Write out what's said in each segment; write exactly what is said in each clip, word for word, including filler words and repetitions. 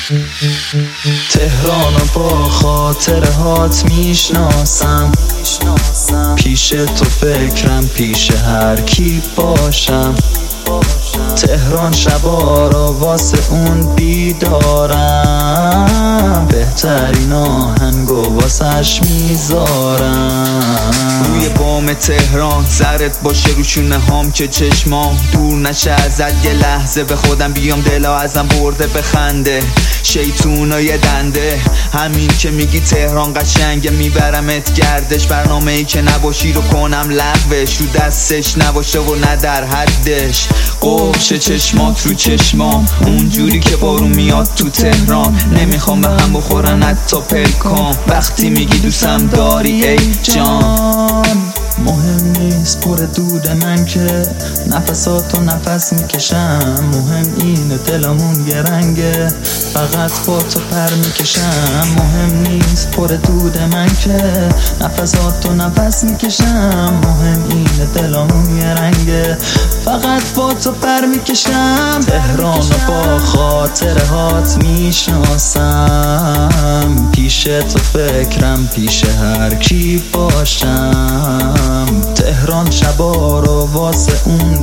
تهرانو با خاطرهات میشناسم، پیش تو فکرم پیش هر کی باشم. تهران شبا را واسه اون بیدارم، بهترین آهنگو واسش میذارم. روی بام تهران زرت باشه رو شونه هام که چشمام دور نشه ازت یه لحظه، به خودم بیام دلا ازم برده بخنده شیطونای دنده. همین که میگی تهران قشنگه میبرمت گردش، برنامه ای که نباشی رو کنم لغوش، رو دستش نباشه و نه در حدش. قفش چشمات رو چشمام اونجوری که بارون میاد تو تهران، نمیخوام به هم بخورن حتی پلکام وقتی میگی دوستم داری ای جان. مهم نیست پر دود من که نفساتو نفس میکشم، مهم اینه دلمون یه رنگه فقط با تو پر میکشم. مهم نیست پر دود من که نفساتو نفس میکشم، مهم اینه دلمون یه رنگه فقط با تو پر میکشم. تهرانو با خاطرهات میشناسم، پیش تو فکرم پیش هر کی باشم. تهران شبا رو واسه اون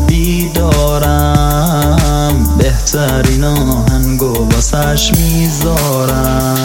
بیدارم، بهترین آهنگو واسش میذارم.